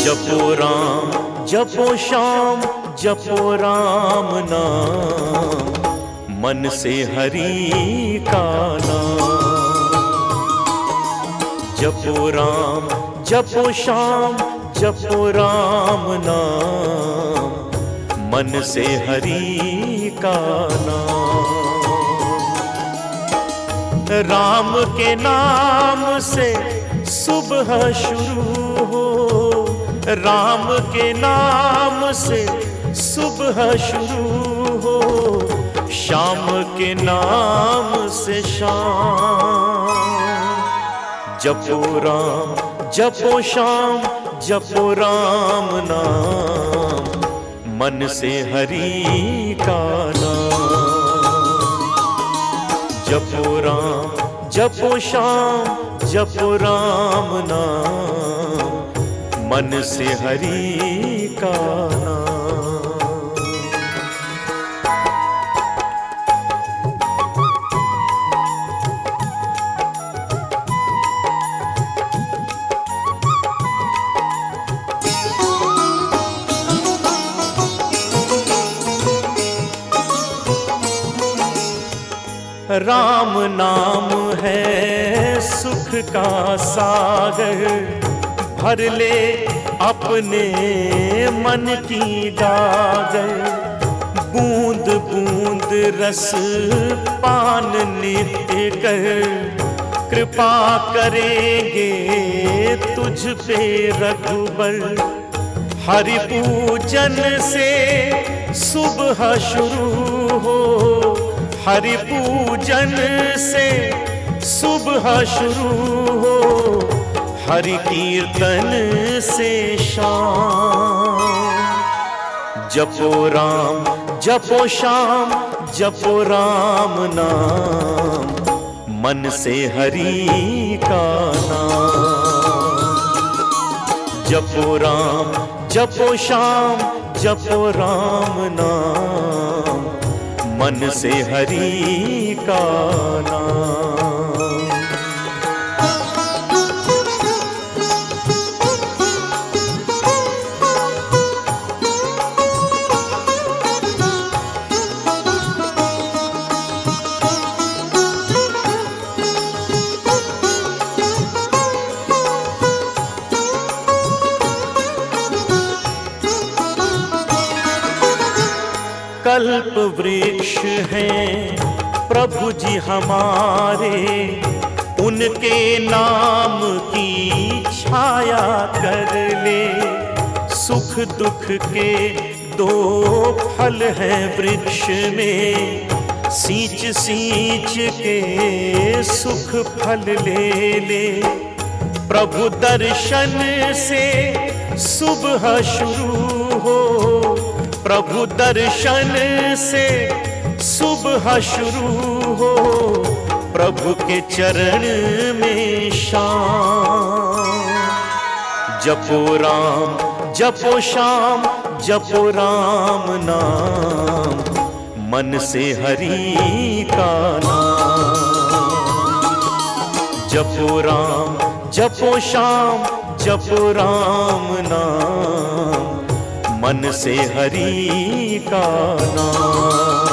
जपो राम जपो श्याम जपो राम नाम, मन से हरि का नाम। जपो राम जपो श्याम जपो राम नाम, मन से हरि का नाम। राम के नाम से सुबह शुरू हो, राम के नाम से सुबह शुरू हो, शाम के नाम से शाम। जपो राम जपो श्याम जपो राम नाम, मन से हरि का नाम। जपो राम जपो श्याम जपो राम नाम, मन से हरि का नाम। राम नाम है सुख का सागर, भर ले अपने मन की गागर। बूंद बूंद रस पान नित्य कर, कृपा करेंगे तुझ पे रघुबर। हरि पूजन से सुबह शुरू हो, हरि पूजन से सुबह शुरू हो, हरि कीर्तन से शाम। जपो राम जपो श्याम जपो राम नाम, मन से हरि का नाम। जपो राम जपो श्याम जपो राम नाम, मन से हरि का नाम। कल्प वृक्ष हैं प्रभु जी हमारे, उनके नाम की छाया कर ले। सुख दुख के दो फल हैं वृक्ष में, सींच सींच के सुख फल ले ले। प्रभु दर्शन से सुबह शुरू हो, प्रभु दर्शन से सुबह शुरू हो, प्रभु के चरण में शाम। जपो राम जपो श्याम जपो राम नाम, मन से हरि का नाम। जपो राम जपो श्याम जपो राम नाम, मन से हरि का नाम।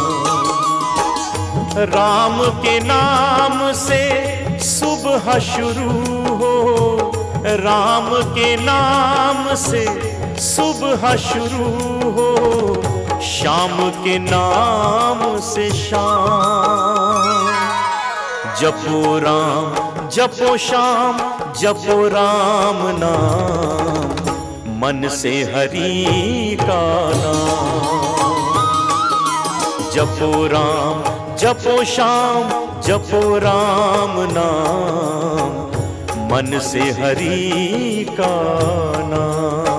राम के नाम से सुबह शुरू हो, राम के नाम से सुबह शुरू हो, शाम के नाम से शाम। जपो राम जपो श्याम जपो राम नाम, मन से हरि का नाम। जपो राम जपो श्याम जपो राम नाम, मन से हरि का नाम।